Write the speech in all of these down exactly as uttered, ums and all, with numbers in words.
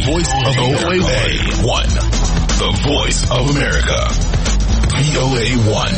voice of O A one. The voice of America. V O A one.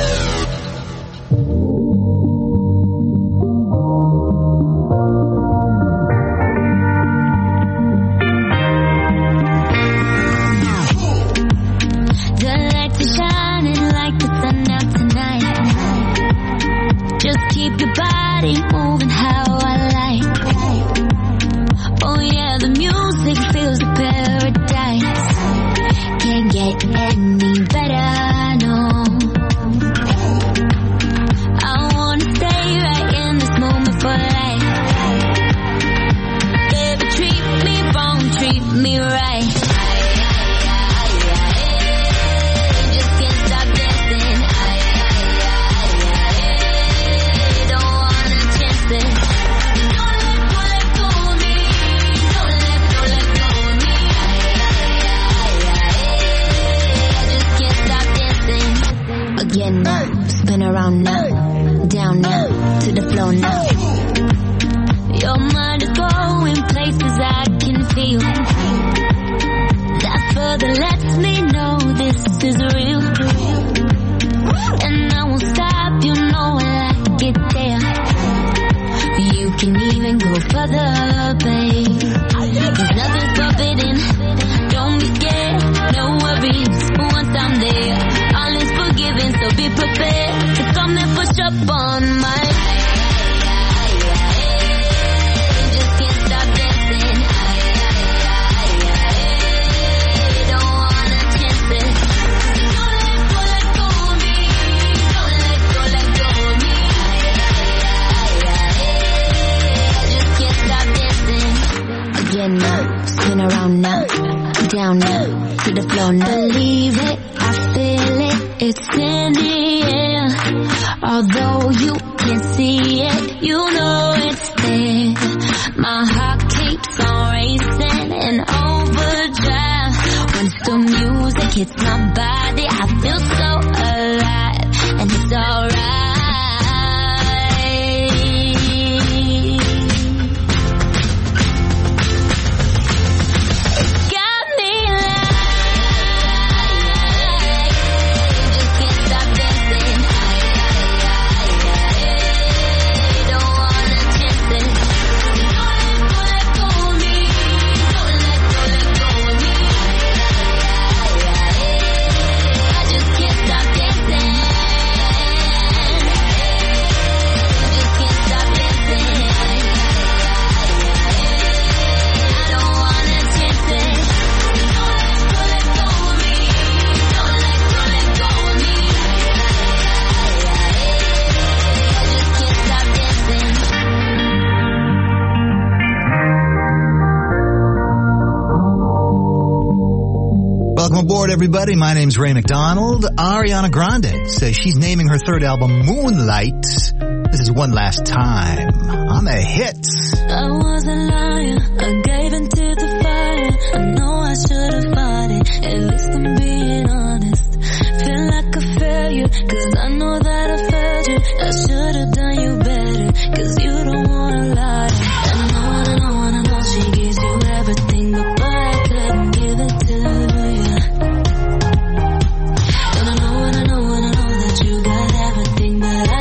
Everybody, my name's Ray McDonald. Ariana Grande says she's naming her third album Moonlight. This is One Last Time on the hits. I was a liar, I gave into the fire. I know I should have fought it, at least I'm being honest. Feel like a failure, cause I know that I failed you. I should have done you better, cause you don't wanna lie. I know, I know, I know she gives you everything, but boy, I couldn't give it to you.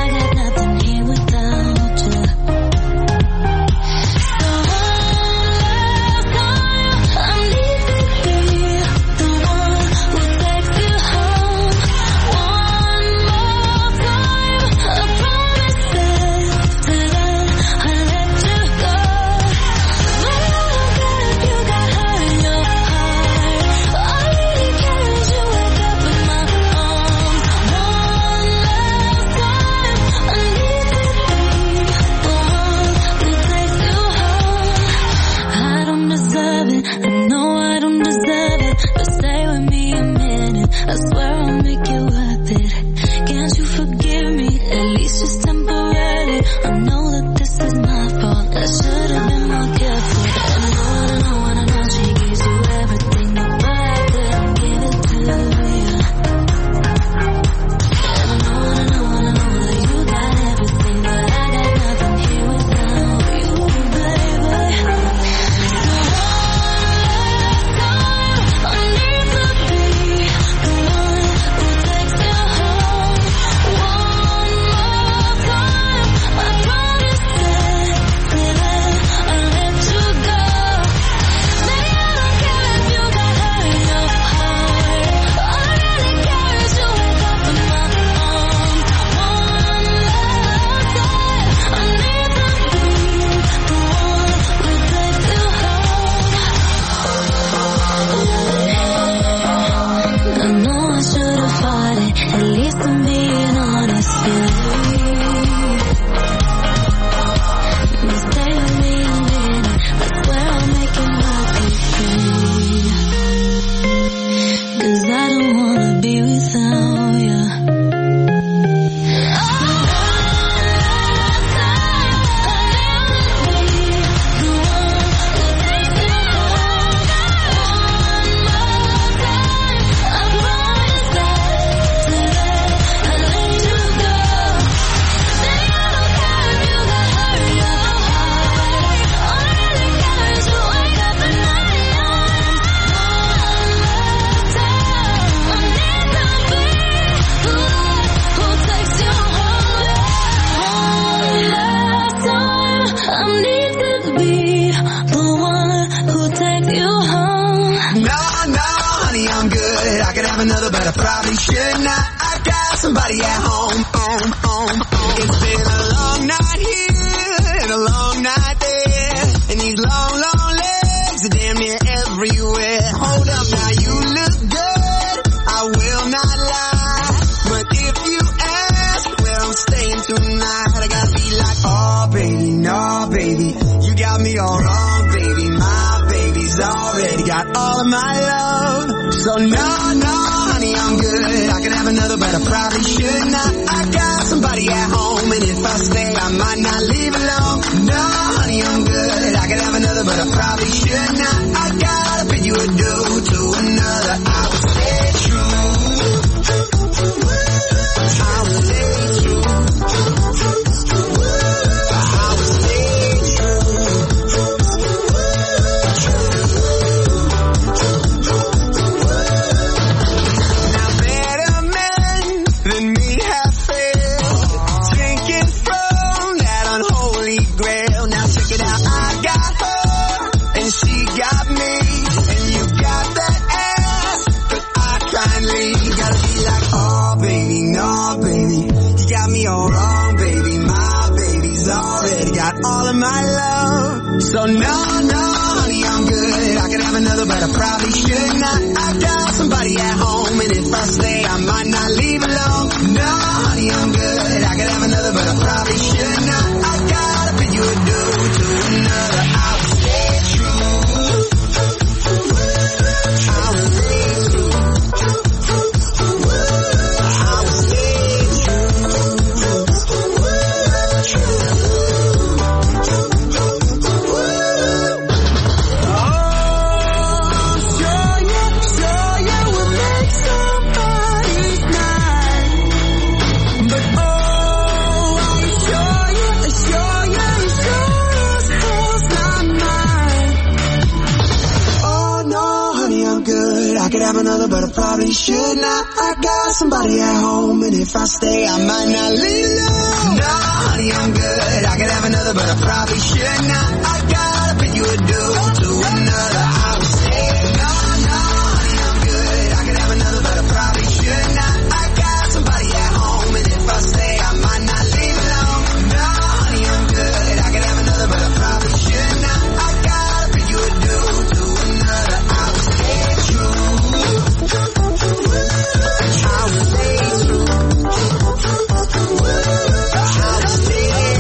So another, but I probably should not. I got somebody at home, home, home, home. It's been a long night here and a long night there, and these long, long legs are damn near everywhere. Hold up now, you look good, I will not lie, but if you ask, well, I'm staying tonight. I gotta be like, oh baby, no baby, you got me all wrong, baby. My baby's already got all of my love, so no, no, honey, I'm good. I could have another, but I probably should not. I got somebody at home, and if I stay, I might not leave alone. No, honey, I'm good. I could have another, but I probably should not. I gotta pay you a due to another. I will stay true. I will stay true. I will stay true. Now better men than me have failed, drinking from that unholy grail. Now check it out, I got her and she got me, and you got that ass, but I try and leave. Gotta be like, oh baby, no baby, you got me all wrong, baby. My baby's already got all of my love, so no, no, honey, I'm good. I could have another, but I probably should not. I got somebody at home, and if I stay, I might not leave alone. No, honey, I'm good. I could have another, but I probably should not. I gotta pay you a due to another. I will stay true. I will stay true. I will stay Oh, sure you, sure you will make somebody's night. But oh, I assure you, assure you, sure as hell's not mine. Oh no, honey, I'm good. I could have another, but I probably should not. I got somebody at home, and if I stay, I might not leave alone. No, honey, I'm good. I could have another, but I probably should not. I gotta pay you a due to another. I will stay. No, no, honey, I'm good. I could have another, but I probably should not. I got somebody at home, and if I stay, I might not leave alone. No, honey, I'm good. I could have another, but I probably should not. I gotta pay you a due to another. I will stay true. I will stay true. I will stay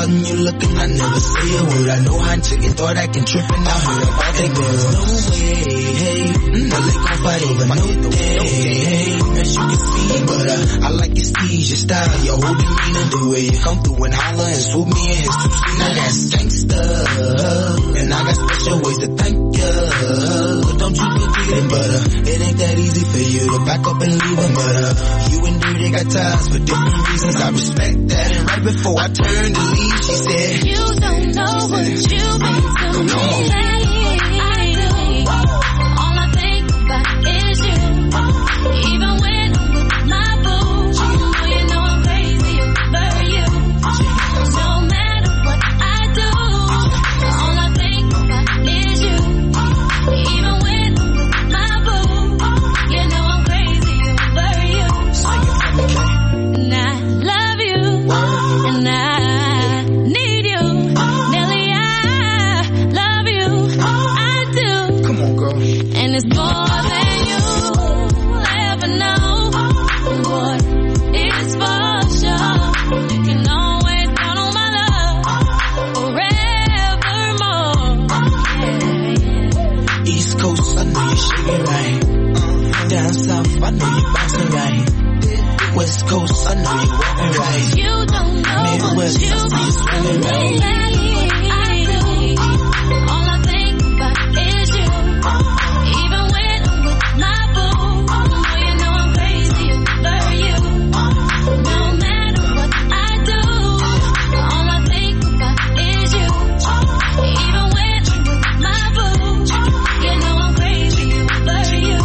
and you looking, I never say a word. I know how chicken thought I can trip and I heard about that girl. No way, hey, no they gon' fight over no day, hey, as you can see, but uh, I like your steez, your style, your whole demeanor, the way you come through and holler and swoop me in his two-seater. Now that's gangsta, and I got special ways to thank you. Don't you forget it, but uh, it ain't that easy for you to back up and leave him, but uh, you and Dirty got ties for different reasons. I respect that, and right before I turned to leave, she said, you don't know what you've been to me. I do. All I think about is you. Even when I'm with my boo, oh, you know I'm crazy over you. No matter what I do, all I think about is you. Even when I'm with my boo, you know I'm crazy over you. And I love you, and I need you. Nelly, I love you. I do. come on girl. And it's more than you ever know. Boy, it's for sure. You can always count on my love forevermore. Yeah. East Coast, I know you shaking right. Uh, down south, I know you bouncing right. West Coast, I know you walking right. You don't know Midwest, what I you've see you been swimming through. right. I do. All I think about is you. Even when I'm with my boo, oh, you know I'm crazy over you. No matter what I do, all I think about is you. Even when I'm with my boo, you know I'm crazy over you.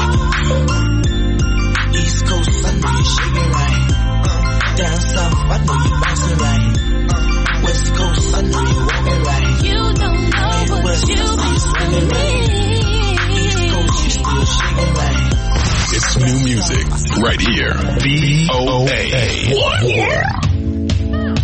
East Coast, I know you shaking right. Uh, down south, I know you bouncing right. Uh, West Coast, I know you walking right. You don't know what Midwest, I you've see you swimming right. East been Coast, you still shaking right. It's new music right here. V O A one.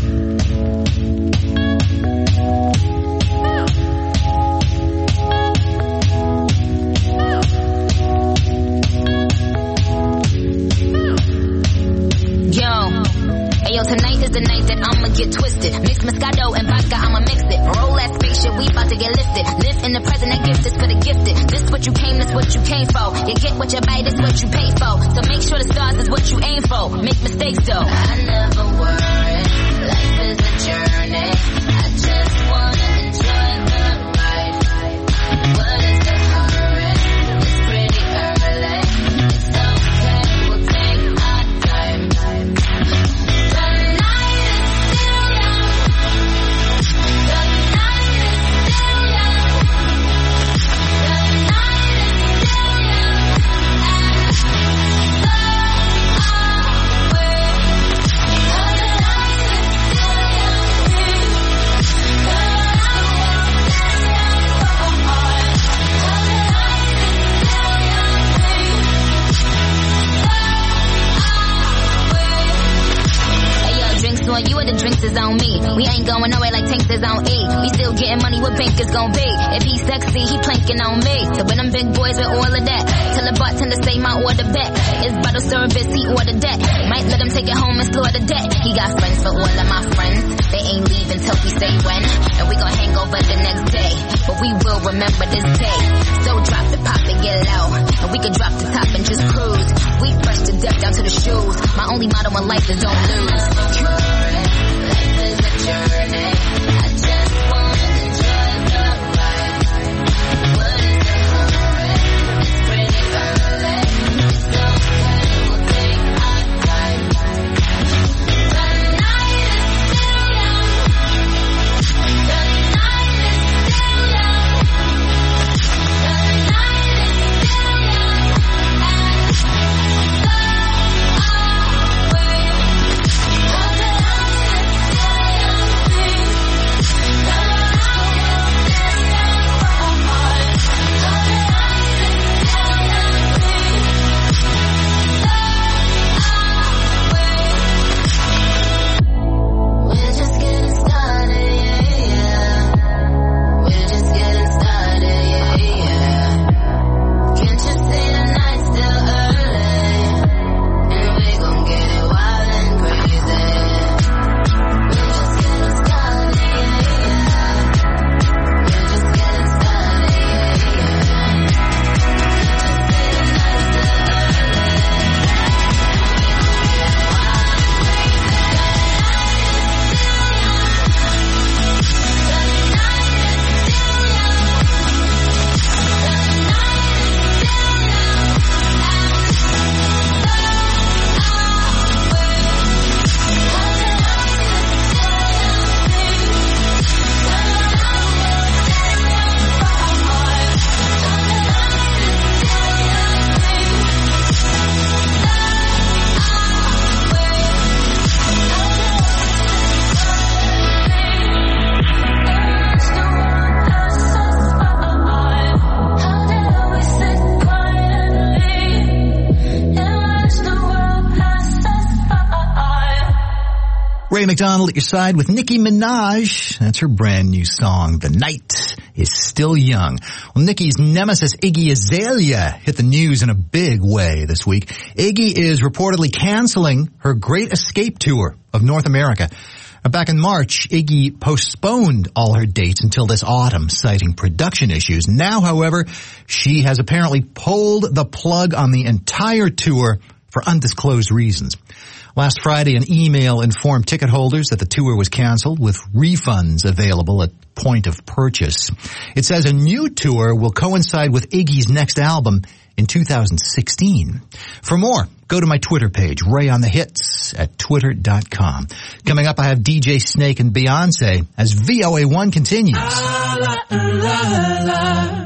Yo, ayo, tonight is the night that I'ma get twisted. Mix Moscato and vodka, I'ma mix it. Roll that spaceship, we about to get lifted. Live in the present, that gift is for the gifted. This what you came, this what you came for. You get what you buy, this what you pay for. So make sure the stars is what you aim for. Make mistakes though. I never worry, life is a journey. I just wanna enjoy the ride. What is the hurry? It's pretty early. It's okay, we'll take our time. The night is still young. The night is still young. The night is still young. And so are we. The night is still on you or the drinks is on me. We ain't going nowhere like tanks is on E. We still getting money, what bank is gon' be? If he sexy, he planking on me. So when them big boys with all of that, tell the bartender say my order back. It's bottle service, he ordered that. Might let him take it home and slaughter that. He got friends for all of my friends. They ain't leaving till we say when. And we gon' hang over the next day. But we will remember this day. So drop the pop and get low. And we can drop the top and just cruise. We fresh to death down to the shoes. My only motto in life is don't lose. Life is a journey. I just wanna enjoy the ride. What is the hurry? It's pretty early. It's okay, we'll take our time. The night is still young. The night is still young. The night is still young. And so are we. The Ray McDonald at your side with Nicki Minaj. That's her brand new song, The Night is Still Young. Well, Nicki's nemesis Iggy Azalea hit the news in a big way this week. Iggy is reportedly canceling her Great Escape tour of North America. Back in March, Iggy postponed all her dates until this autumn, citing production issues. Now, however, she has apparently pulled the plug on the entire tour for undisclosed reasons. Last Friday, an email informed ticket holders that the tour was canceled with refunds available at point of purchase. It says a new tour will coincide with Iggy's next album in two thousand sixteen. For more, go to my Twitter page, Ray on the Hits at twitter dot com. Coming up, I have D J Snake and Beyonce as V O A one continues. La, la, la, la.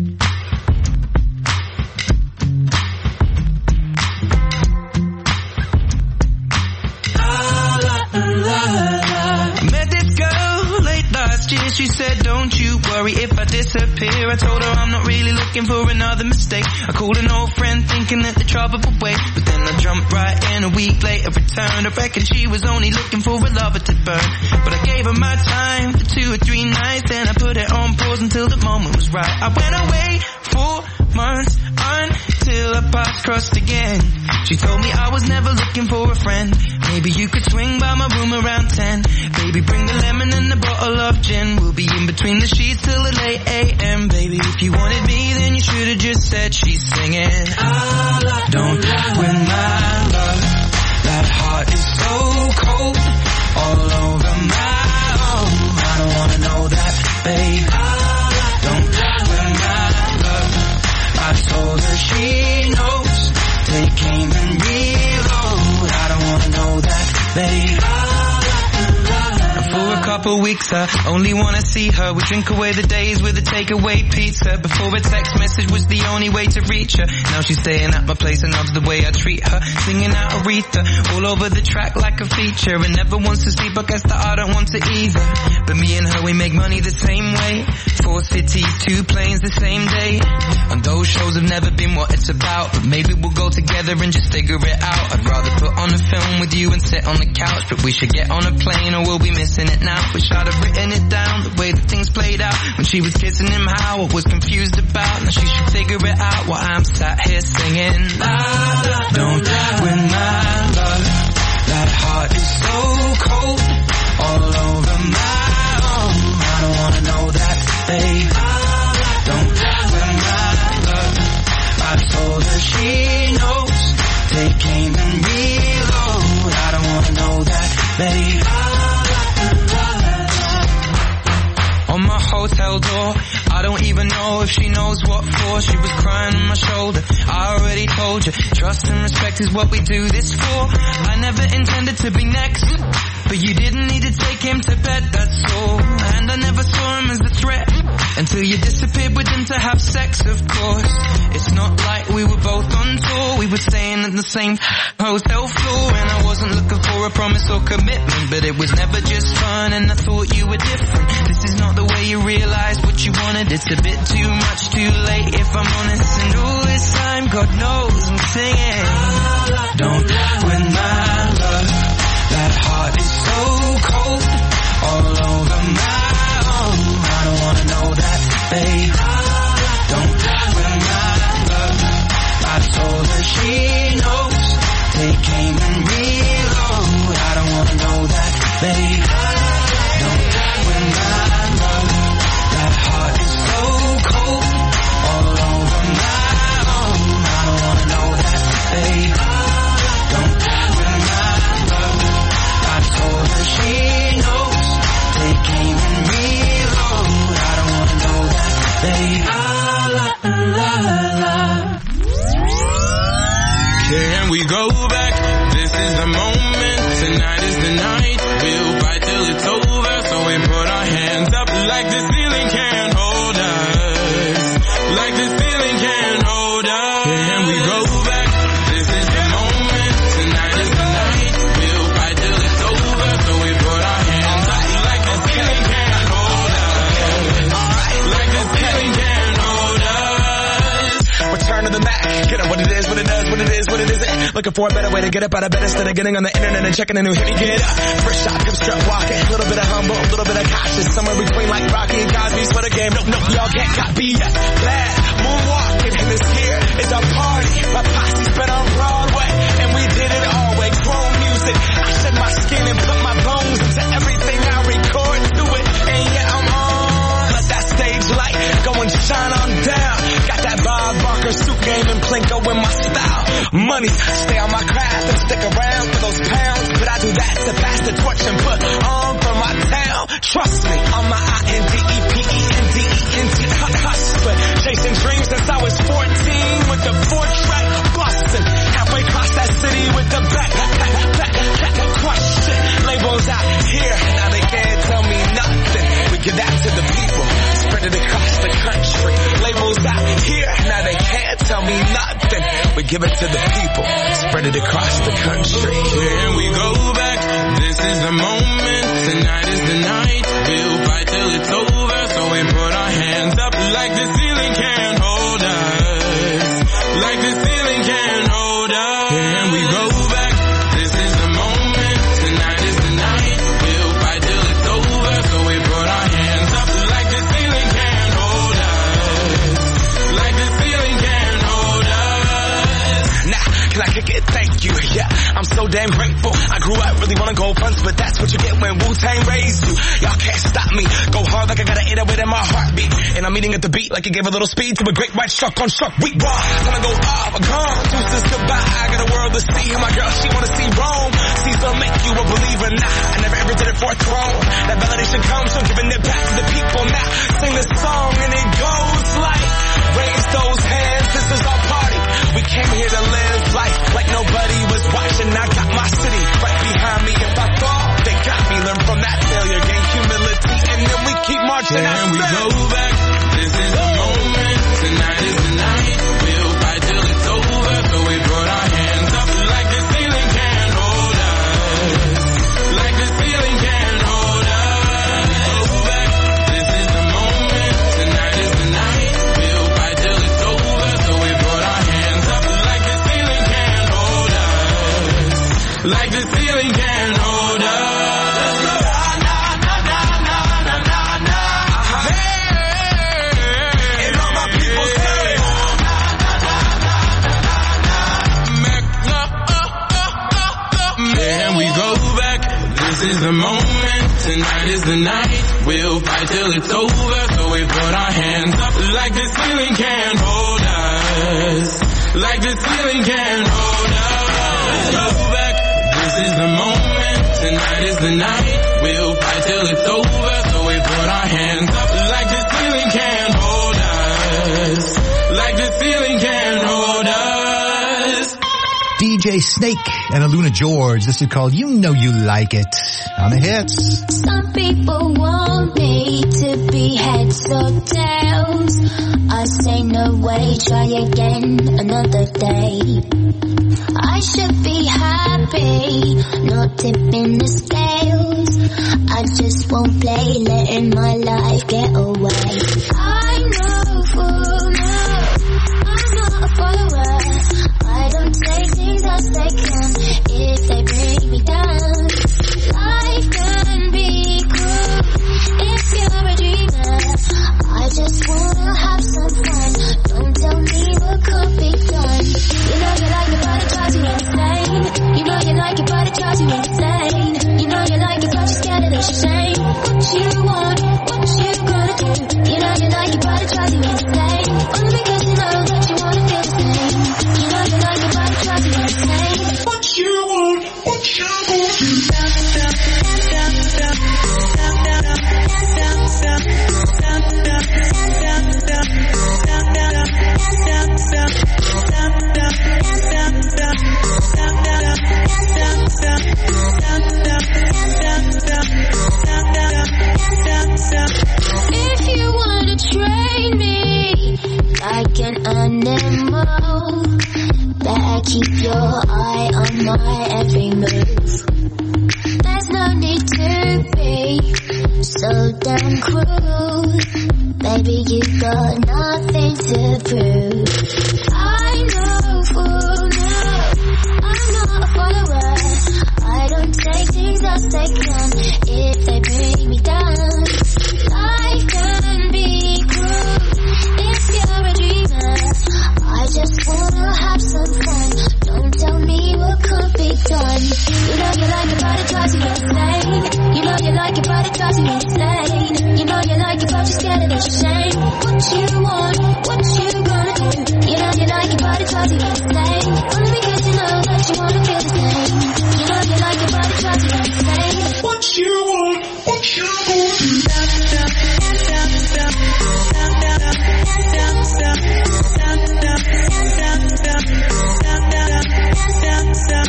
I met this girl late last year. She said, don't you worry if I disappear. I told her I'm not really looking for another mistake. I called an old friend thinking that the trouble would wait, but then I jumped right in. A week later returned. I reckon she was only looking for a lover to burn, but I gave her my time for two or three nights. Then I put it on pause until the moment was right. I went away for months until our paths crossed again. She told me I was never looking for a friend. Maybe you could swing by my room around ten. Baby, bring the lemon and a bottle of gin. We'll be in between the sheets till the late A M. Baby, if you wanted me, then you should have just said she's singing. Don't win my love. That heart is so cold, all over my own. I don't wanna know that, babe. Don't win my love. I told her she knows. Take aim and reload. I don't wanna know that, babe. For a couple weeks I only wanna see her. We drink away the days with a takeaway pizza. Before a text message was the only way to reach her. Now she's staying at my place and loves the way I treat her. Singing out Aretha all over the track like a feature. And never wants to sleep, I guess that I don't want to either. But me and her, we make money the same way. Four cities, two planes the same day. And those shows have never been what it's about, but maybe we'll go together and just figure it out. I'd rather put on a film with you and sit on the couch, but we should get on a plane or we'll be missing it now. Wish I'd have written it down, the way that things played out. When she was kissing him, how I was confused about. Now she should figure it out while I'm sat here singing. La, la, don't win my love. That heart is so cold, all over my own. I don't wanna know that, babe. Don't win my love. I told her she knows. Take aim and reload. I don't wanna know that, babe. On my hotel door, I don't even know if she knows what for. She was crying on my shoulder. I already told you, trust and respect is what we do this for. I never intended to be next, but you didn't need to take him to bed, that's all. And I never saw him as a threat until you disappeared with him to have sex, of course. It's not like we were both on tour. We were staying at the same hotel floor, and I wasn't looking for a promise or commitment, but it was never just fun, and I thought you were different. This is not the way you realize what you wanted. It's a bit too much, too late if I'm honest. And all this time, God knows I'm singing. Don't win my love. That heart is so cold, all over my own. I don't wanna know that, babe. Don't win my love. I told her she knows. Take aim and reload. I don't wanna know that, babe. Don't win my love. That heart is so cold, all over my own. I don't wanna know that, babe. Don't win my Looking for a better way to get up out of bed instead of getting on the internet and checking a new hit. Me get up, first shot, come strut walking. A little bit of humble, a little bit of cautious. Somewhere between like Rocky and Cosby's for the game. Nope, nope, y'all can't copy us. Glad moonwalking, and this here is our party. My posse's been on Broadway, and we did it all way. Chrome music, I shed my skin and put my bones into everything I record to it. And yeah, I'm on. Let that stage light go and shine on down. Got that Bob Barker suit game and Plinko in my style. Money, stay on my craft and stick around for those pounds. But I do that to pass the torch and put on for my town. Trust me, on my I N D E P E N D E N T hustler. Chasing dreams since I was fourteen with the four track bustin'. Halfway across that city with the back, back, back, back, crush it. Labels out here, now they can't tell me nothing. We give that to the people, spread it across the country. Labels out here, now they can't tell me nothing. We give it to the people, spread it across the country. Here we go back, this is the moment, tonight is the night. We'll fight till it's over, so we put our hands up like the ceiling can't hold us. Like the ceiling can't hold us. Here we go back, this is the moment, tonight is the night. We'll fight till it's over, so we put our hands up like the ceiling can't hold us. Like the ceiling can't hold us. Nah, can I kick it? Thank you, yeah, I'm so damn grateful. I grew up really wanna go fronts, but that's what you get when Wu-Tang raised you. Y'all can't stop me, go hard like I got an eight oh eight in my heartbeat. And I'm eating at the beat like it gave a little speed to a great white shark on shark. We raw, gonna go off, gone, deuces goodbye. I got a world to see, and my girl, she wanna see Rome. Caesar make you a believer, nah, I never ever did it for a throne. That validation comes from giving it back to the people. Now, sing this song and it goes like, raise those hands, this is our party. We came here to live life like nobody was watching. I got my city right behind me. If I fall, they got me. Learn from that failure, gain humility, and then we keep marching. And we go back, this is the moment, tonight is the night. We'll fight till it's over, so we put our hands up like the ceiling can't hold us. Like the ceiling can't hold us. Go back, this is the moment, tonight is the night. We'll fight till it's over, so we put our hands up like the ceiling can't hold us. Like the ceiling can't hold us. This is the moment, tonight is the night. We'll fight till it's over, so we put our hands up like the ceiling can't hold us. Like the ceiling can't hold us. Go back, this is the moment, tonight is the night. We'll fight till it's over, so we put our hands up like the ceiling can't hold us. Like the ceiling can't hold us. D J Snake and Aluna George. This is called You Know You Like It on the hits. Some people want me to be heads or tails. I say no way, try again another day. I should be happy, not tipping the scales. I just won't play, letting my life get away. I know for now, I'm not a follower. I don't take things as they come if they bring me down. Life can be cruel if you're a dreamer. I just wanna have some fun. Don't tell me what could be done. You know you like it, but it drives you insane. You know you like it, but it drives you insane. You know you like it, but you're scared of the shame. What you want, what you gonna do? You know you like it, but it drives you insane. Only because you know that you wanna feel the same. You know you like it, but it drives you insane. What you want, what you gonna do? If you wanna train me like an animal, better keep your eye on my every move. There's no need to be so damn cruel. Baby, you got nothing to prove. I know for now us they can if they bring me down. Life can be cruel if you're a dreamer. I just wanna have some fun. Don't tell me what could be done. You know you like it, but it drives you insane. You know you like it, but it drives you insane. You know you like it, but you're scared of the shame. What you want, what you gonna do? You know you like it, but it drives you insane. Only because you know that you wanna feel the same. You know you like it, but it drives you insane. What you want, what you gonna do? Stop, stop, stop, stop, stop, stop, stop, stop, stop, stop, stop, stop, stop, stop, stop,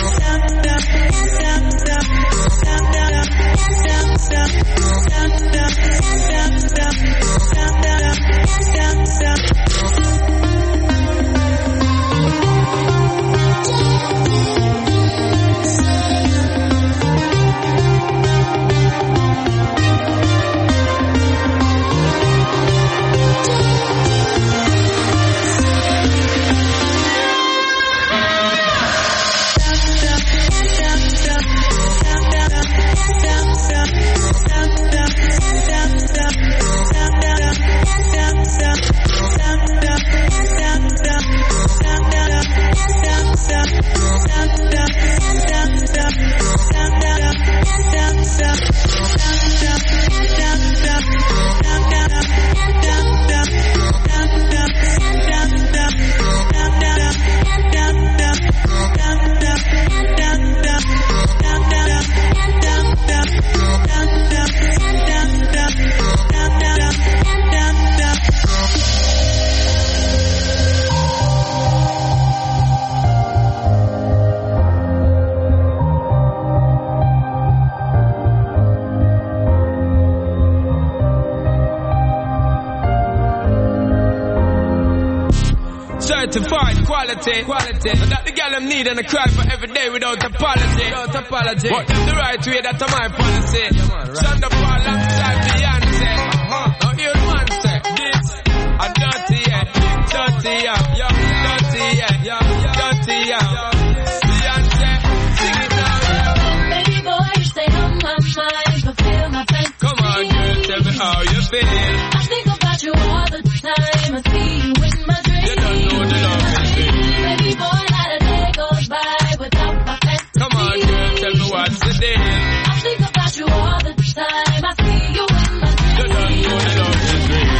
certified quality, quality. And that the girl them need and I cry for every day without apology, without apology. But the right way, that's my policy. Yeah, man, right. Shonda Paul alongside Beyonce. Uh-huh. Now here's one say, this a dirty yeah, dirty yeah, yeah, dirty yeah, yeah, dirty yeah. Beyonce, sing it now, yeah. Baby boy, you stay on my mind, fulfill my fantasy. Come on, girl, tell me how you feel. I think about you all the time. I see you in my dreams. You don't know the love is real. Baby boy, not a day goes by without my fantasy. Come on, girl, tell me what's the deal. I think about you all the time. I see you in my dreams. You don't know the love is real.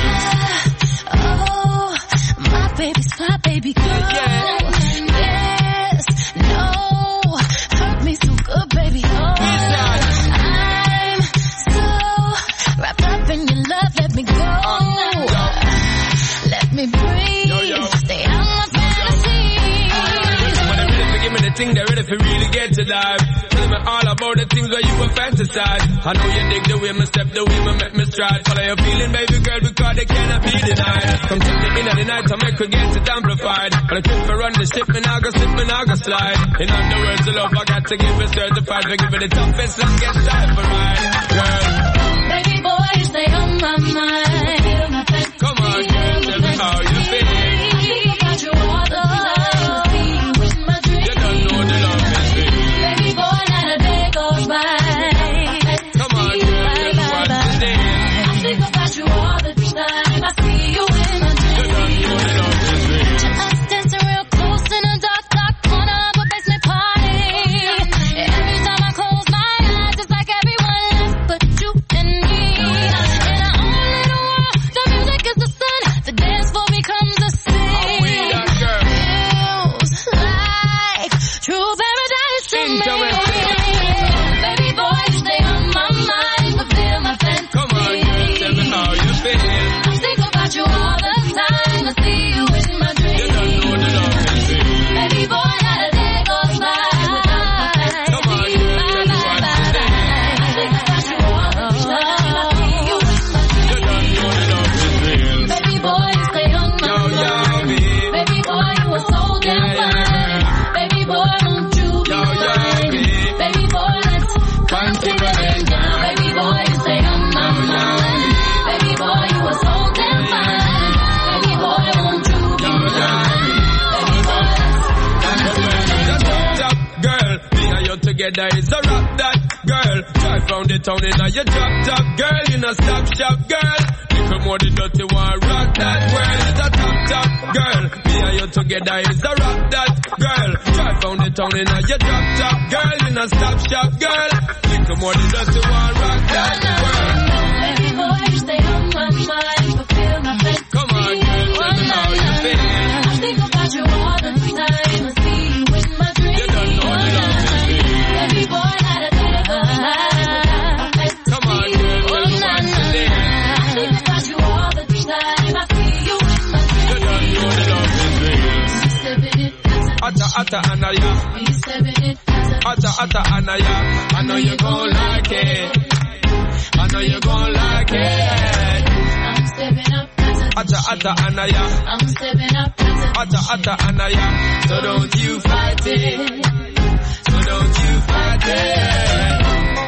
Oh, my baby's fly, baby girl. Yeah. Yes, no, hurt me so good, baby. Oh, I'm so wrapped up in your love. Let me go. Let me breathe. Yo, yo. Stay out my fantasy. When they're ready to give me the thing, they're ready for really get to life. Tell me all about the things where you were fantasize. I know you dig the way me step, the way me make me stride. Follow your feeling, baby girl, because they cannot be denied. Come take me in at the night to make her get it amplified. But I trip for run the ship, me now go slip, me now go slide. In other words, the love I got to give it certified. For give it the toughest, longest time for ride. Girl, Baby boy, you stay on my mind. Feel my fantasy. come on, girl, tell me how you feel. I think about you all the time. I see you in my dreams. You don't know the love is real. Baby boy, not a day goes by. Come on, girl, tell me what's the deal. I think about you all the time. I see you in my You don't dreams. know the love is real. Us dancing real close in a dark, dark corner of a basement party. Every time I close my eyes, it's like everyone left but you and me. In our own little world, the music is the sun. The dance floor becomes a How we scene. that girl? Feels like true paradise to me. Interesting. Baby boy, you stay on my mind, fulfill my fantasy. Come on, girl, tell me how you feel. I think about you all the time. I see you in my dreams. You don't know the love is real. Baby boy, not a day goes by without my fantasy. Come on, girl, tell me what's the deal. I think about you all the time. I see you in my dreams. You don't know the love is real. Baby boy, you stay on my Yo, yo, mind. babe. Baby boy, you are so damn Yeah, yeah. fine. Baby boy, won't you be Yo, yo, mine? babe. Baby boy, let's come together down. Baby boy, you stay on my mind. Baby boy, you are so damn fine. Baby boy, won't you be mine? Baby boy, let's come together down. Just top girl, me and you together is a rock that girl. Drive round the town in a your drop top, girl. You know stop shop, girl. Little more the dirty one, rock that world. It's a top top, girl. Me and you together is a rock that, girl. Drive round the town in a your drop top, girl. You know stop shop, girl. Little more the dirty one, rock that world. Baby boy, you stay on my mind, fulfill my fantasy. Come on, girl, tell me how you feel. I think about you all the time. I see you in my dreams. You don't know the love is real. Every boy had a day of my life. Come on, girl, tell me what you did. I think about you all the time. I see you in my dreams. You don't know the love is real. We stepping it, Atta, atta, anaya. we stepping it, Atta, atta, anaya. I know you gon' like it. I know you gon' like it. I'm stepping up, Atta, atta, anaya. I'm stepping up, Atta, atta, anaya. So don't you fight it. So don't you fight it.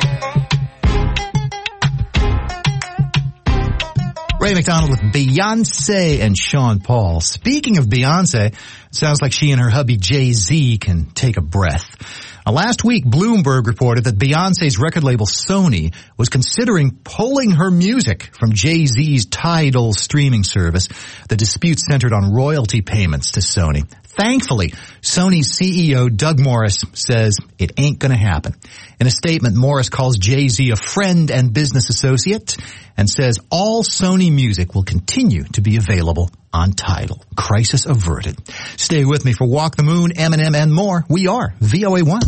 Ray McDonald with Beyonce and Sean Paul. Speaking of Beyonce, it sounds like she and her hubby Jay-Z can take a breath. Now, last week, Bloomberg reported that Beyonce's record label Sony was considering pulling her music from Jay-Z's Tidal streaming service. The dispute centered on royalty payments to Sony. Thankfully, Sony's C E O Doug Morris says it ain't gonna happen. In a statement, Morris calls Jay-Z a friend and business associate and says all Sony music will continue to be available on Tidal. Crisis averted. Stay with me for Walk the Moon, Eminem, and more. We are V O A one.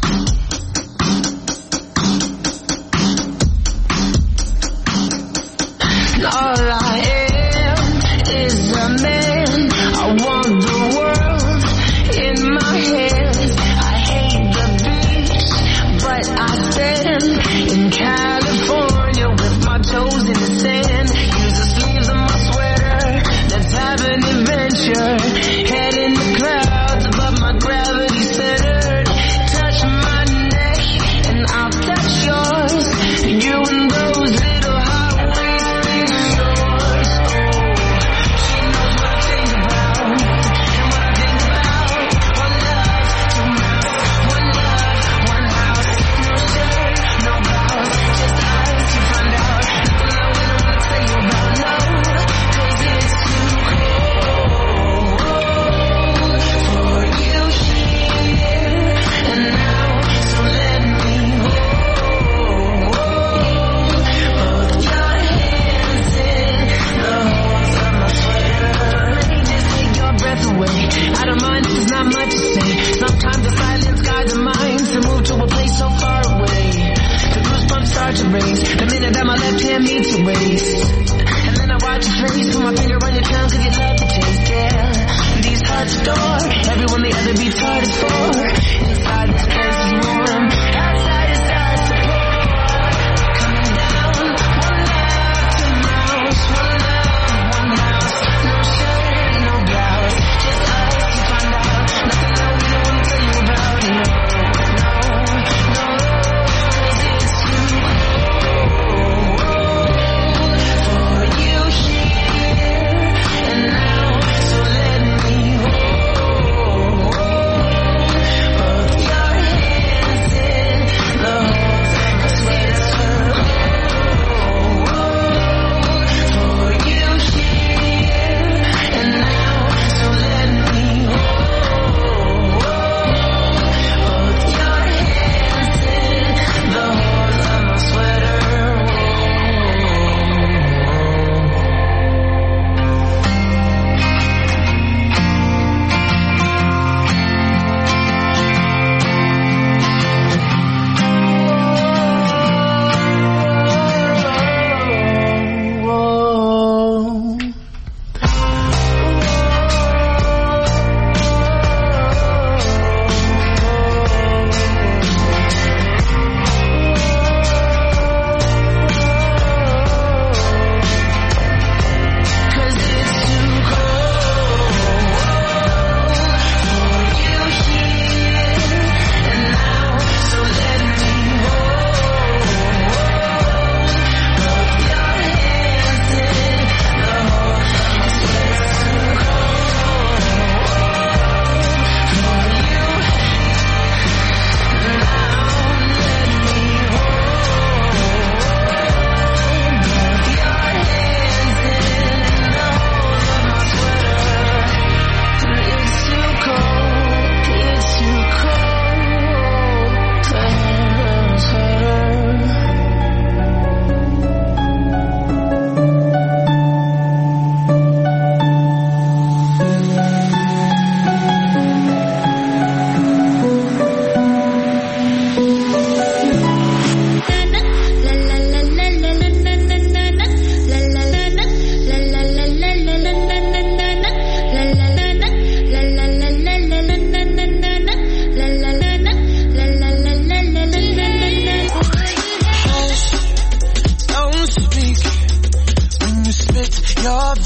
All I am is a man. I want the world in my hands. I hate the beach, but I stand in California with my toes in the sand. Use the sleeves of my sweater. Let's have an adventure. Head in the clouds above my gravity centered. Touch my neck and I'll touch yours. You and those little hot waist things yours. Oh, she knows what I think about. And what I think about. One love, two mouths. One love, one house. No shirt, no blouse. Just eyes to find out. Nothing I wouldn't want to tell you about. No, cause it's too cold for you here and now. So let me hold both your hands in the holes of my sweater. Let me just take your breath away. I don't mind if there's not much to say. Sometimes the silence guides the mind to move to a place so far away. The goosebumps start to raise the minute that my left hand meets your waist. And then I watch your face, put my finger on your tongue cause you love the taste, yeah. These hearts adore everyone the other beats hard is for. Inside this place is warm, outside it starts to pour. Coming down, one love, two mouths. One love, one house. No shirt, no blouse. Just us to find out. Nothing that we don't want to tell you about. No, no, no. Cause it's too cold for you here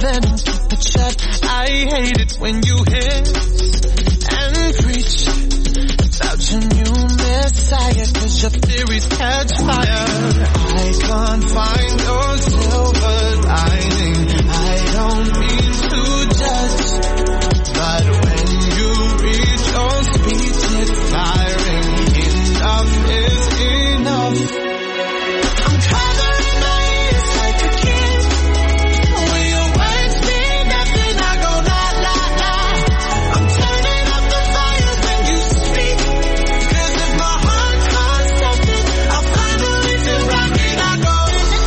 then keep it shut. I hate it when you hiss and preach about your new messiah, cause your theories catch fire. I can't find your silver lining. I don't mean to judge, but when you read your speech, it's firing. Enough is enough. I'm covering my ears like a kid. When your words mean nothing, I go la la la. I'm turning up the fire when you speak, cause if my heart can't stop it, I'll find a way to rock it. I go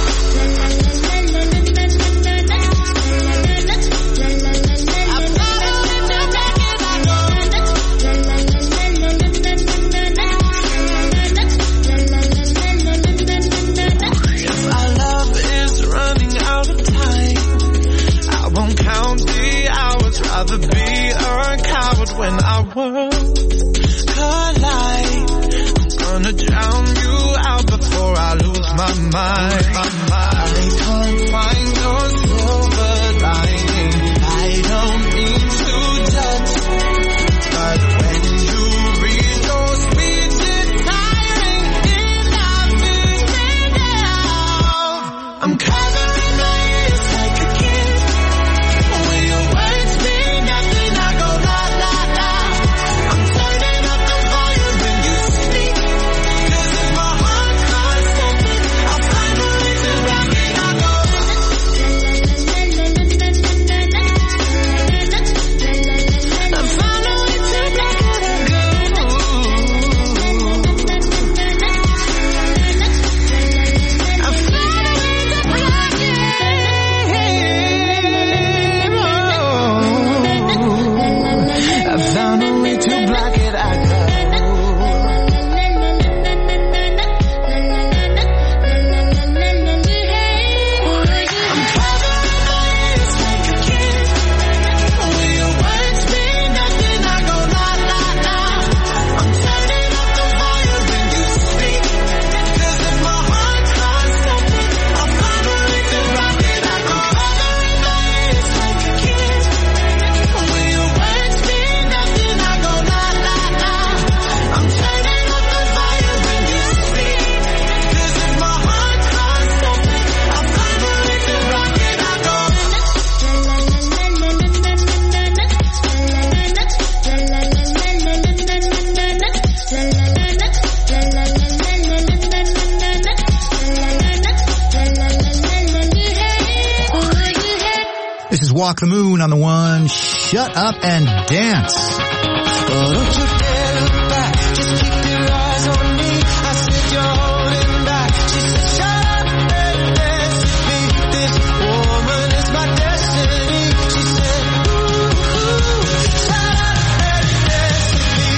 I've got a way to rock it. I go if our love is running out of time, I won't count the hours. Rather be a coward when our worlds collide. I'm gonna drown you out before I lose my mind. I can't find your silver lining. I don't mean to judge, but when you read your speech, it's tiring. Enough is enough. I'm covering my ears like a kid. When your words mean nothing, I go la la la. I'm turning up the volume when you speak, cause if my heart can't stop it, I'll find a way to rock it. I go I found a way to rock it. I go I found a way to rock it. I found a way to block it. I go. I'm covering my ears like a kid. When your words mean nothing, I go la la la. I'm turning up the volume when you speak, cause if my heart can't stop it, I'll find a way to rock it. I go covering my ears like a kid. When your words mean nothing, I go la la la. I'm turning up the volume when you speak, cause if my heart can't stop it, I'll find a way to rock it. I go This is Walk the Moon on the one. Shut up and dance. Oh, don't you dare look back, just keep your eyes on me. I said you're holding back. She said shut up and dance with me. This woman is my destiny. She said ooh, ooh, shut up and dance with me.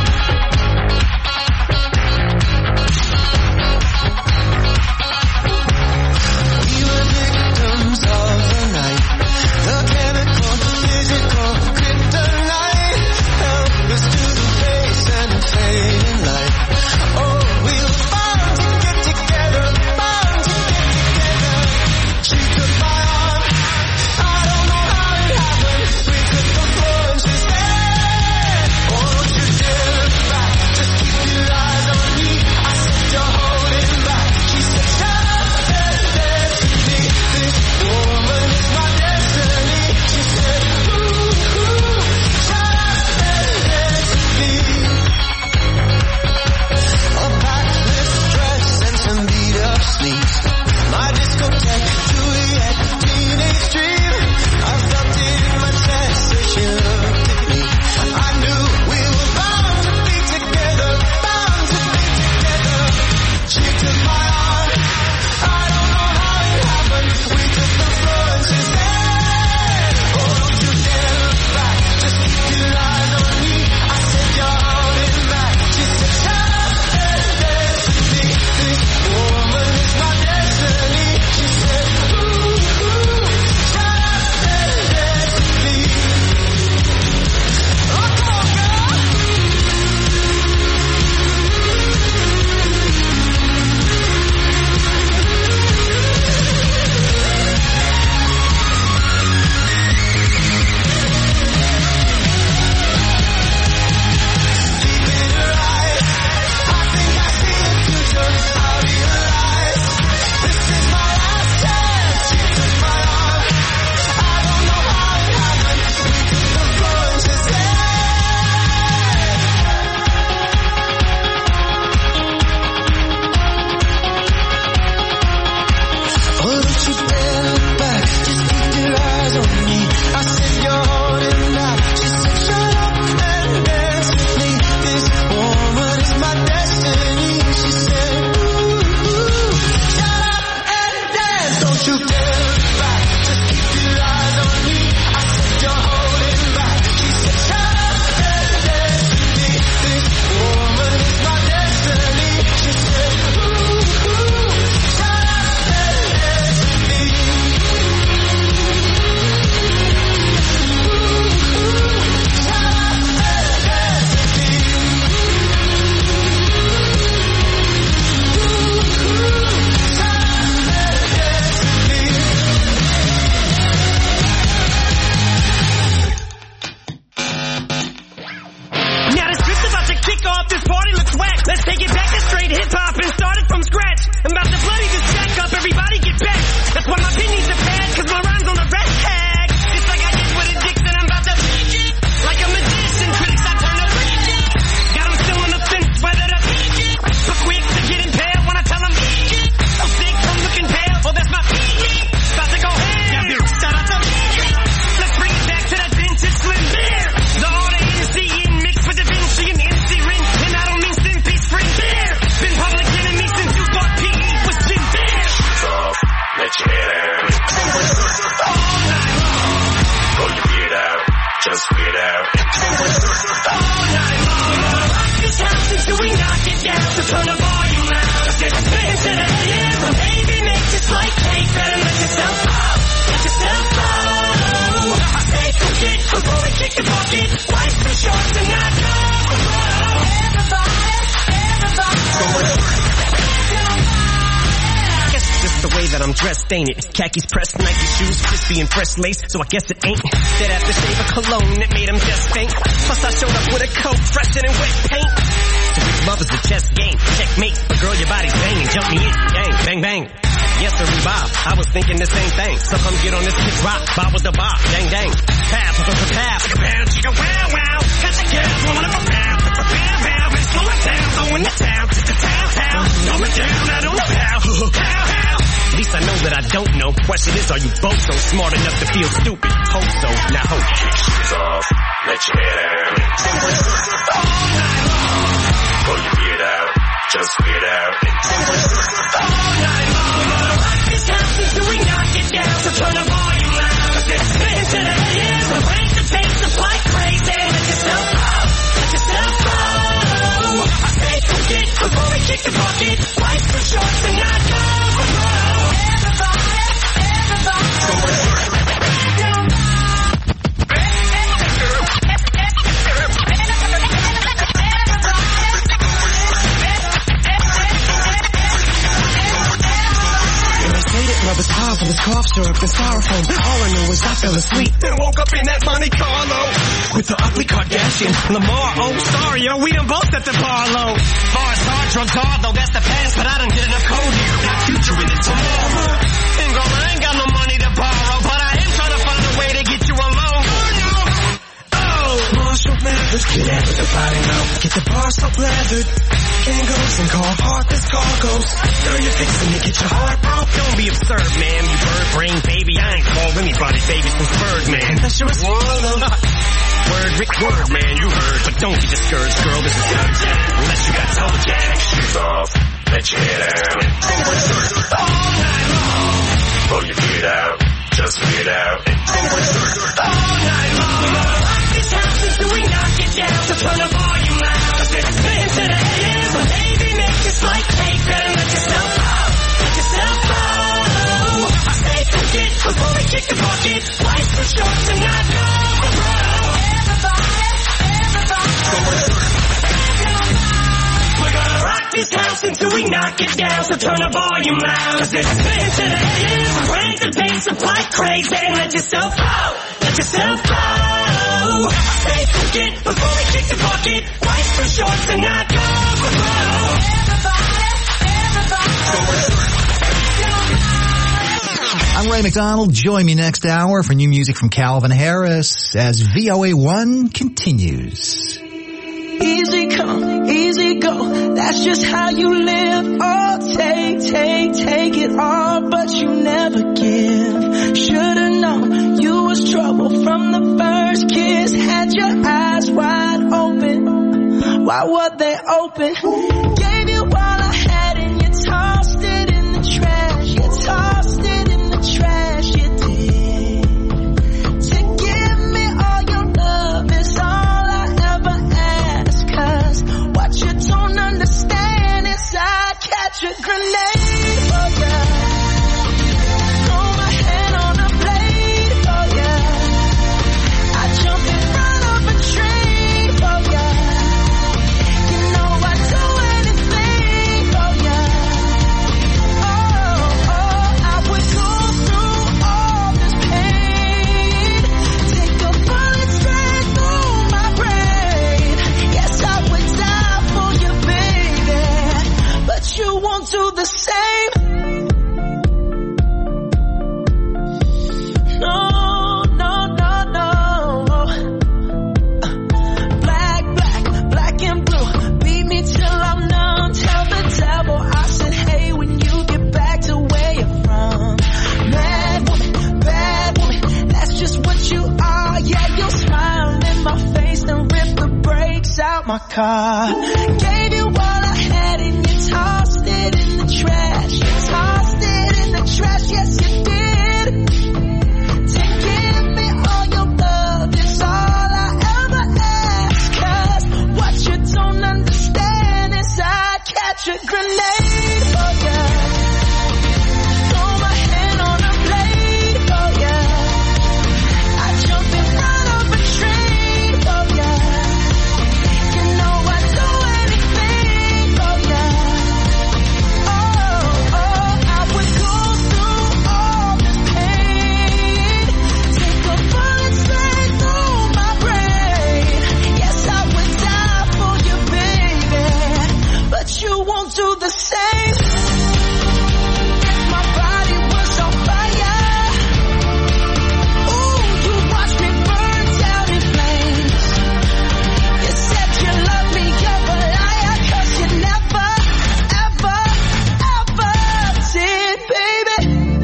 We were victims of the night, the chemical, physical kryptonite. Help us to the you terrified? Just keep your eyes on me. I said you're holding back. She said, child of destiny. This woman is my destiny. She said, ooh, ooh, child of destiny. Ooh, ooh, child of destiny. Now the script's about to kick off, this party looks whack. Let's take it back to straight hip-hop and start it from scratch. I'm about to bloody this jack up, everybody get back. That's why my opinions are bad, cause my rhymes on the red tag. It's like I did with addiction, I'm about to beat it. Like a magician, critics I turn to preach it. Got them still on the fence, whether to beat it. But quick to get impaled when I tell them beat it. So sick from looking pale, oh that's my beat it. About to go ham, yeah, dude, shout out to beat it. Let's bring it back to that vintage slim beer. The order N C in mixed with the Vinci and N C ring. And I don't mean Simpy Spring beer. Been public enemy since you thought P E was Jim Beer. Off, let your head out. All night long, Pull your beard out, just weird out. all night long. Rock this house until we knock it down. So turn the volume loud. Just spin to the air. Baby, make this like cake. Better let yourself out. Let yourself go. I say forget before we kick the bucket. Life's too short to not go. Everybody, everybody. Guess it's just the way that I'm dressed, ain't it? Khakis pressed, Nike shoes, crispy and fresh lace, so I guess it ain't that aftershave of cologne that made him just faint. Plus I showed up with a coat fresher than wet paint. To reach love is a chess game, checkmate. But girl, your body's banging, jump me in, gang, bang bang. Yes, sir, Bob. I was thinking the same thing. So come get on this kick rock, bob with the bob, dang dang. Pap, pap, pap, pap. Chicka-pow, chicka-wow, wow. Got the girls wanting to pow, pow, pow, pow. Bitch, slow it down, go in the town, to the town, town. Slow it down, I don't know how, how, how. At least I know that I don't know. Question is, are you both so smart enough to feel stupid? Hope so, now hope. Shoes off, let your head out. All night long, Pull your beard out, just weird out. all night long. Rock this house until we knock it down. So turn the volume loud. Just spin to the air. Break the pace up like crazy. Let yourself go. Let yourself go. I say forget before we kick the bucket. Life's too short to not go. Everybody, everybody. Rubber's powerful as cough syrup and styrofoam. All I know is I fell asleep and woke up in that Monte Carlo with the ugly Kardashian Lamar. Oh, sorry, yo, we done both at the Barlow. Far as hard drugs are, though, that's the past, but I done get enough code here. Got future in it tomorrow. And girl, I ain't got no money to borrow, but I am trying to find a way to get you alone. Oh, Marshall Mathers, get after the body now. Get the bar so leathered. Kangos and call heartless cargoes. Girl, you're fixing to get your heart broke. Don't be absurd, man. You bird brain baby. I ain't called anybody baby since Birdman. That sure is swallow. Word, Rick, word, man, you heard. But don't be discouraged, girl. This is good jack. Unless you got toe jack. Shoes off, let your head out. All night long, Pull your beard out, just weird out. all night long. Rock this house until we knock it down. So turn the volume loud. Spin to the air. Baby, make this like cake. Better let yourself go. Let yourself go. I say forget before we kick the bucket. Life's too short to not go. Everybody, everybody. We're gonna rock this house until we knock it down. So turn the volume loud. Spin to the air. Break the pace up like crazy. Let yourself go. Let yourself go. I say forget before we kick the bucket. Life's too short to not go. I'm Ray McDonald. Join me next hour for new music from Calvin Harris as V O A one continues. Easy come, easy go, that's just how you live. Oh, take, take, take it all, but you never give. Should've known you was trouble from the first kiss. Had your eyes wide open, why were they open? Gave you all I had and you tossed it in the trash. You tossed it in the car. Gave you all I had and you tossed it in the trash. You tossed it in the trash, yes you did. To give me all your love is all I ever ask. Cause what you don't understand is I'd catch a grenade for ya. Throw my hand on a blade for ya. I'd jump in front of a train for ya. You know I'd do anything for ya. Oh, oh, I would go through all this pain. Take a bullet straight through my brain. Yes, I would die for you, baby. But you won't do the same. If my body was on fire, ooh, you watch me burn down in flames. You said you love me, you're a liar, cause you never, ever, ever did, baby.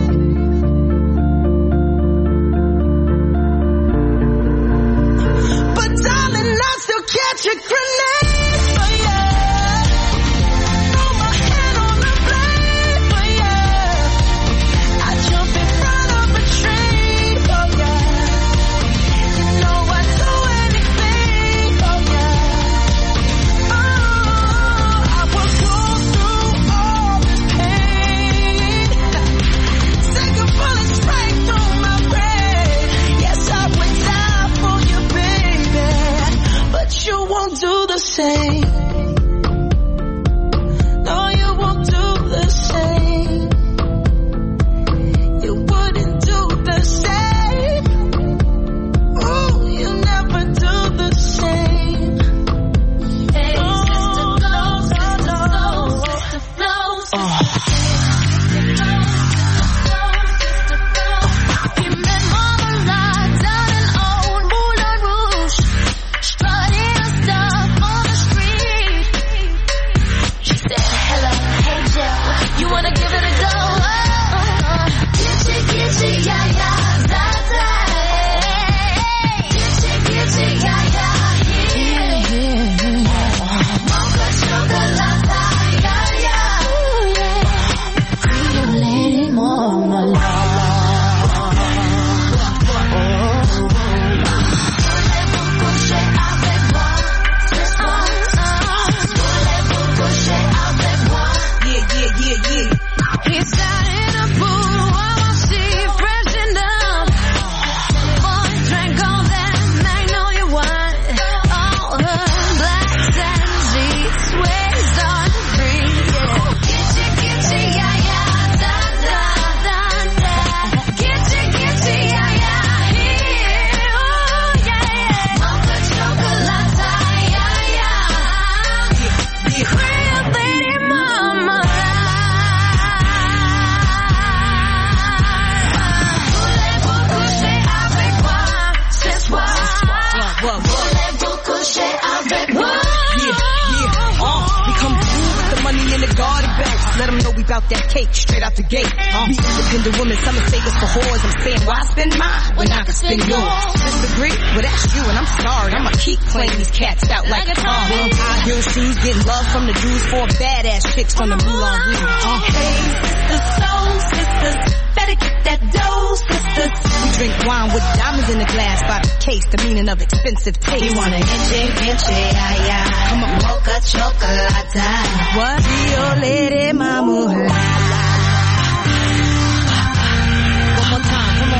But darling, I still catch a grenade for ya. Throw my hand on the blade for ya. I jump in front of a train for ya. You know I'd do anything for ya. Oh, I would go through all this pain. Take a bullet straight through my brain. Yes, I would die for you, baby. But you won't do the same. No, you won't do the same. You wouldn't do the same. Ooh, you never do the same. Hey, sister flows, sister flows, sister flows. We met Marmalade down in old Moulin Rouge, strutting her stuff on the street. She said, hello, hey Jill, you wanna give it a go? Gitchy, gitchy, yeah, yeah, da, da, hey. Gitchy, gitchy, yeah, yeah, yeah, yeah. Mocha chocolate, yeah, yeah. Pretty lady Marmalade. Voulez-vous coucher avec moi ce soir? Voulez-vous coucher avec moi? Yeah, yeah, yeah, yeah. He sat in a pool while my sea freshened up. Boys drank all that magnolia wine. All her blacks and sheets waves on free. Yeah. Gitchy, gitchy, yeah, yeah, da, da, da, da. Gitchy, gitchy, yeah, yeah, here, oh, yeah, yeah. Mocha chocolate, yeah, yeah. Real lady Marmalade. Voulez-vous coucher avec moi ce soir? Voulez-vous coucher avec moi? Yeah, yeah, uh, we come through with the money in the garden bags. Let them know we bout that cake straight out the gate. Uh, we independent women, some say it's for whores. I'm saying, why spend mine when I can spend yours? Disagree? Well, that's you, and I'm sorry. I'ma keep playing these cats out like a car. High heel shoes, getting love from the dudes, four badass chicks from the Moulin Rouge. Uh, Hey, sisters, soul sisters, better get that dough, sisters. we drink wine with diamonds in the glass by the case, the meaning of expensive taste. You wanna itchy, itchy, yeah, yeah. Come on, Mocha chocolate. what? Rio Lady Marmalade. One more time, come on.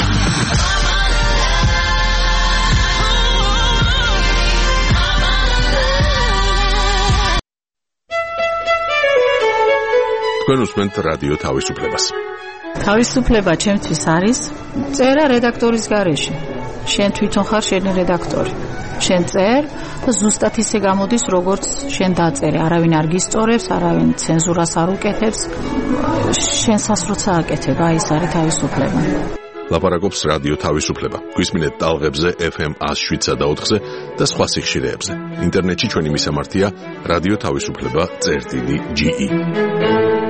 თქვენ უსმენთ რადიო თავისუფლებას. თავისუფლება ჩემთვის არის წერა რედაქტორის გარეშე. შენ თვითონ ხარ შენი რედაქტორი. შენ წერ და ზუსტად ისე გამოდის, როგორც შენ დაწერე. არავინ არ გისწორებს, არავინ ცენზურას არ უკეთებს. შენსას როცა აკეთებ, აი ეს არის თავისუფლება. ლაპარაკობს რადიო თავისუფლება. გვისმინეთ ტალღებზე ეფ ემ one oh seven და ოთხზე და სხვა სიხშირეებზე. ინტერნეტში ჩვენი მისამართია რადიო თავისუფლება წერტილი ჯი ი.